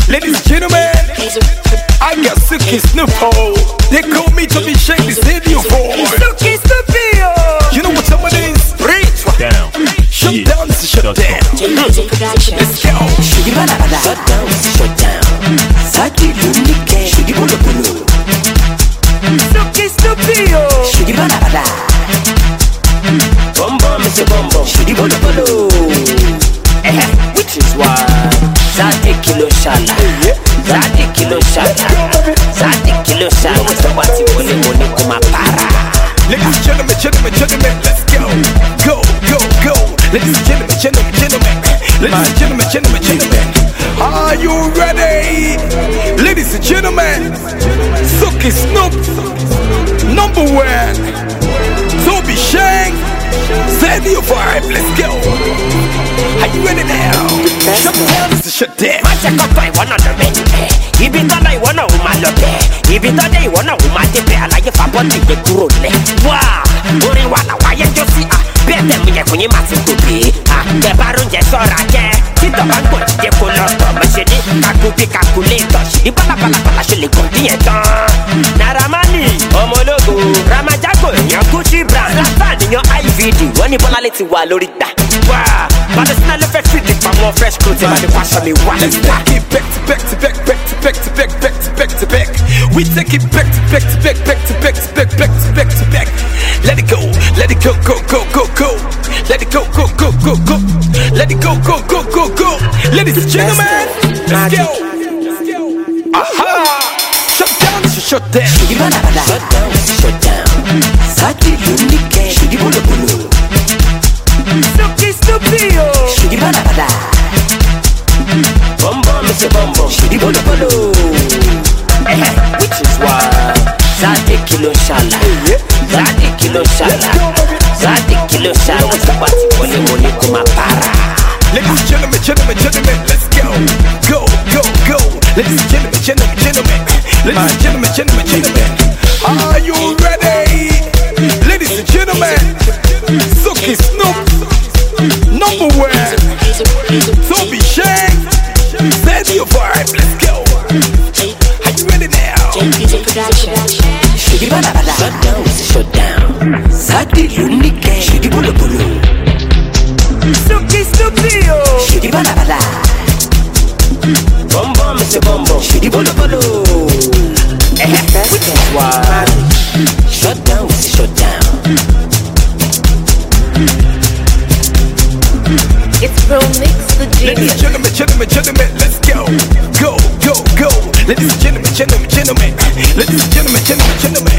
Ladies and gentlemen, I got Suki Snoopo. They call me to be shake this radio for Suki Snoopio. You know what someone is? Down. Shut down, shut down. Let's go. Shut down, shut down. Saki Lunike, Shudi Bolo Bolo. Suki Snoopio. Shudi Banabada. Bombo, Mr. Bombo, Shudi Bolo Bolo. Which is why Zadi Kilo Shala, Zadi Kilo Shala, Zadi Kilo Shala. Somebody money kuma para. Ladies and gentlemen, let's go. Go. Ladies and gentlemen. Are you ready? Ladies and gentlemen, Suki Snoop, number one. Toby Shank, Sandy of Vibe, let's go. Are you ready now? Shut down, shut down. I wanna if you thought I wanna if you thought I wanna I like if I want to get through. Wow, only one why you see better me when you must be the baron just saw right. Sit up and put the color machine. I could be calculator. She pala she continue. Naramani, Omologo, Ramajago, your Gucci brand, Lafan in your IVD. When you polarity Walorita. Wow, but it's not a fresh fit for more fresh clothes. But the fashion me one. Let's take it back to back. We take it back to back. Let it go. Let it go. Let it go. Let it go. Ladies and gentlemen, let's go. Aha! Shut down. Shut down. Saki Lunike, Shudi Bolo Bolo. Suki Snoopio. Shudi Banabada. Bombo, Mr. Bombo, Shudi Bolo Bolo. Which is why Zadi Kilo Shala, Zadi Kilo Shala. Somebody money kuma para. Ladies and gentlemen, let's go. Ladies and gentlemen, are you ready? Ladies and gentlemen, Suki Snoop, number one. Toby Shank, Sandy of Vibe, let's go. Are you ready now? Shudi Banabada. Shut down. Zadi Lunike, Shudi Bolo Bolo. Suki Snoopio. Shudi Banabada. Bombo, Mr. Bombo, Shudi Bolo Bolo. Which is why shut down. It's Pro Mix the Ladies genius. and gentlemen, let's go. Ladies and gentlemen,